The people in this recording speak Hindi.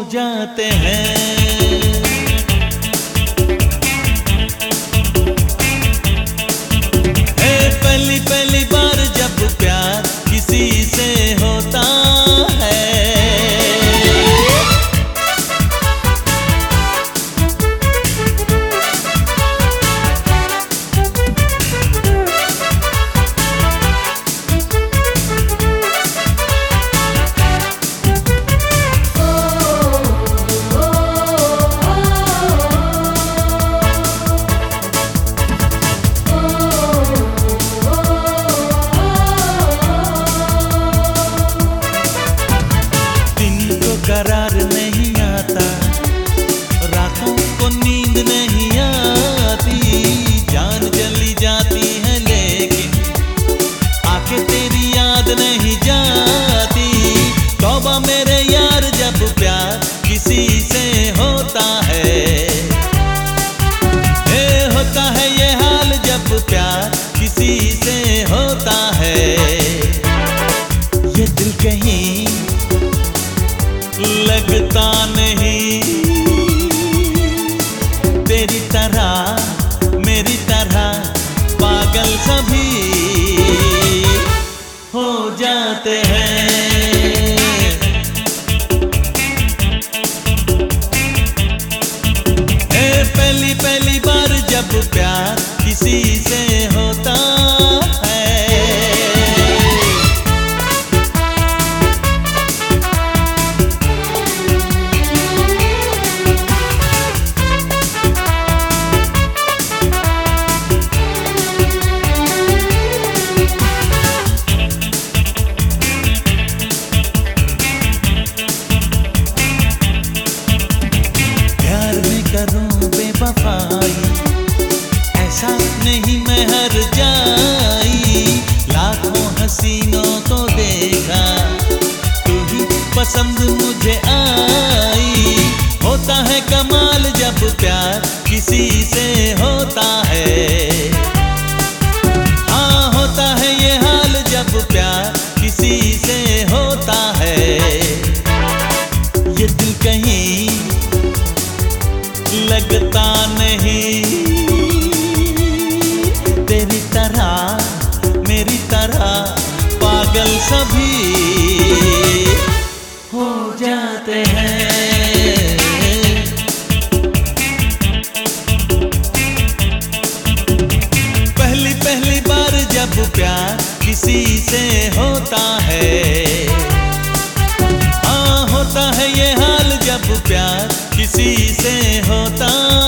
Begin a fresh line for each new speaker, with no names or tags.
जाते हैं। पहली पहली बार जब प्यार किसी से होता है, करार नहीं आता, रातों को नींद नहीं आती, जान चली जाती है लेकिन आके तेरी याद नहीं जाती। तौबा मेरे यार जब प्यार किसी से होता है, होता है ये हाल जब प्यार किसी से होता है। ये दिल कहीं लगता नहीं, तेरी तरह मेरी तरह पागल सभी हो जाते हैं। पहली पहली बार जब प्यार किसी से होता है, करूं बेवफाई ऐसा नहीं मैं हर जाई, लाखों हसीनों को देखा तू ही पसंद मुझे आई। होता है कमाल जब प्यार किसी से होता है, हाँ होता है ये हाल जब प्यार किसी से होता है। ये दिल कहीं लगता नहीं, तेरी तरह मेरी तरह पागल सभी हो जाते हैं। पहली पहली बार जब प्यार किसी से होता है, हाँ होता है ये हाल जब प्यार किसी से होता